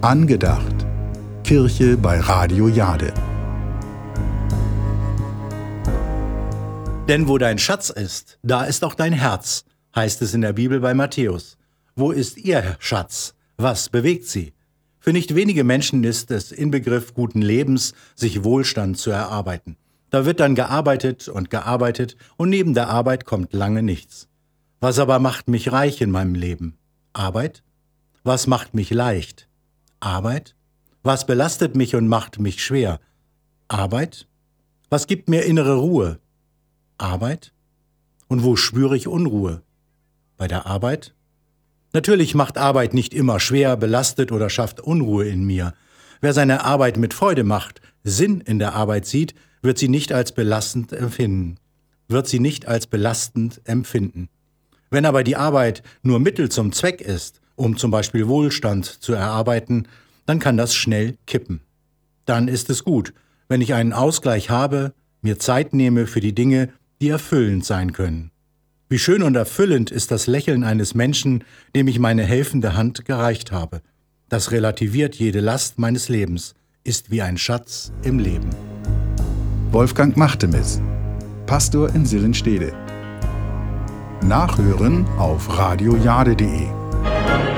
Angedacht. Kirche bei Radio Jade. Denn wo dein Schatz ist, da ist auch dein Herz, heißt es in der Bibel bei Matthäus. Wo ist ihr Schatz? Was bewegt sie? Für nicht wenige Menschen ist es Inbegriff guten Lebens, sich Wohlstand zu erarbeiten. Da wird dann gearbeitet und neben der Arbeit kommt lange nichts. Was aber macht mich reich in meinem Leben? Arbeit? Was macht mich leicht? Arbeit? Was belastet mich und macht mich schwer? Arbeit? Was gibt mir innere Ruhe? Arbeit? Und wo spüre ich Unruhe? Bei der Arbeit? Natürlich macht Arbeit nicht immer schwer, belastet oder schafft Unruhe in mir. Wer seine Arbeit mit Freude macht, Sinn in der Arbeit sieht, wird sie nicht als belastend empfinden. Wenn aber die Arbeit nur Mittel zum Zweck ist, um zum Beispiel Wohlstand zu erarbeiten, dann kann das schnell kippen. Dann ist es gut, wenn ich einen Ausgleich habe, mir Zeit nehme für die Dinge, die erfüllend sein können. Wie schön und erfüllend ist das Lächeln eines Menschen, dem ich meine helfende Hand gereicht habe. Das relativiert jede Last meines Lebens, ist wie ein Schatz im Leben. Wolfgang Machtemis, Pastor in Sillenstede. Nachhören auf radiojade.de.